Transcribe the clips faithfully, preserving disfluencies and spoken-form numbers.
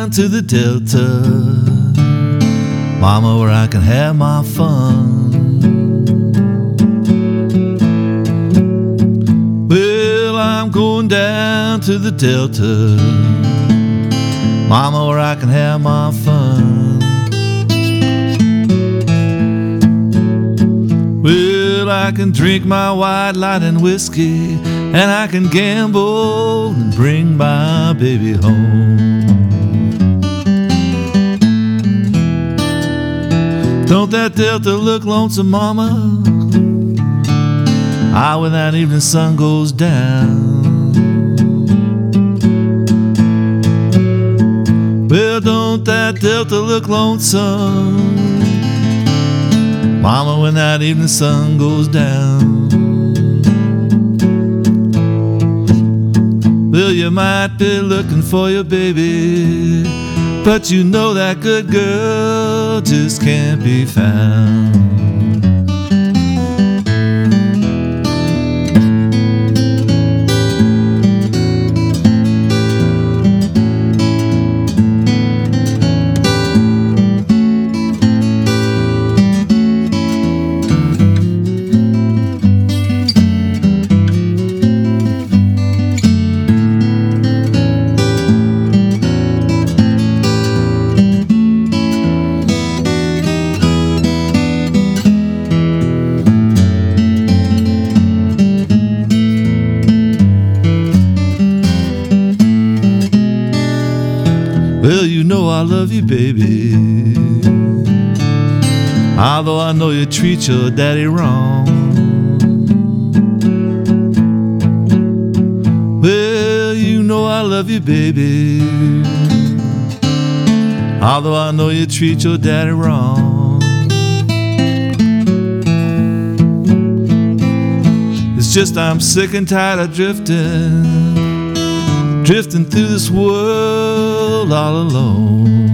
down to the Delta, Mama, where I can have my fun. Well, I'm going down to the Delta, Mama, where I can have my fun. Well, I can drink my white light and whiskey, and I can gamble and bring my baby home. Don't that Delta look lonesome, Mama? Ah, when that evening sun goes down. Well, don't that Delta look lonesome, Mama, when that evening sun goes down? Well, you might be looking for your baby, but you know that good girl just can't be found. Well, you know I love you, baby, although I know you treat your daddy wrong. Well, you know I love you, baby, although I know you treat your daddy wrong. It's just I'm sick and tired of drifting, drifting through this world all alone.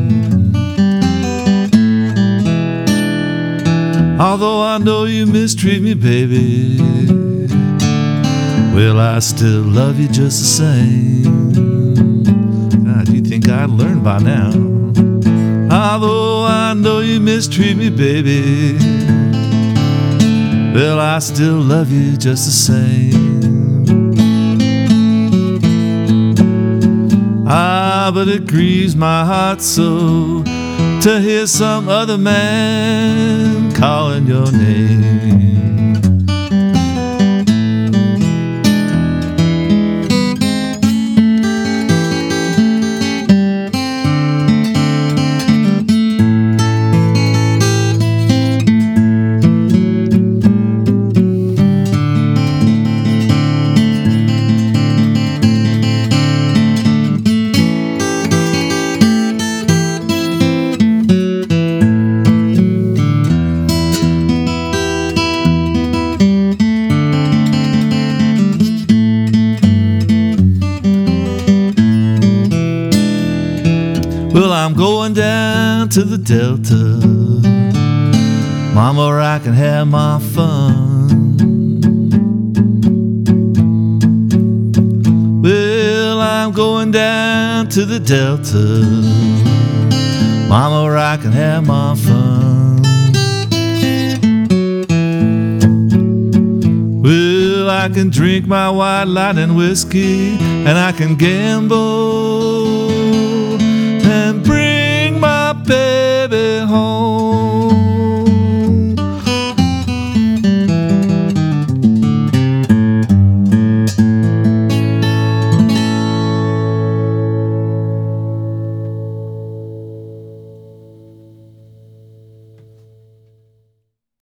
Although I know you mistreat me, baby, well, I still love you just the same. God, you think I'd learn by now? Although I know you mistreat me, baby, well, I still love you just the same. Ah, but it grieves my heart so to hear some other man calling your name. Well, I'm going down to the Delta, Mama, where I can have my fun. Well, I'm going down to the Delta, Mama, where I can have my fun. Well, I can drink my white light and whiskey, and I can gamble and bring my baby home.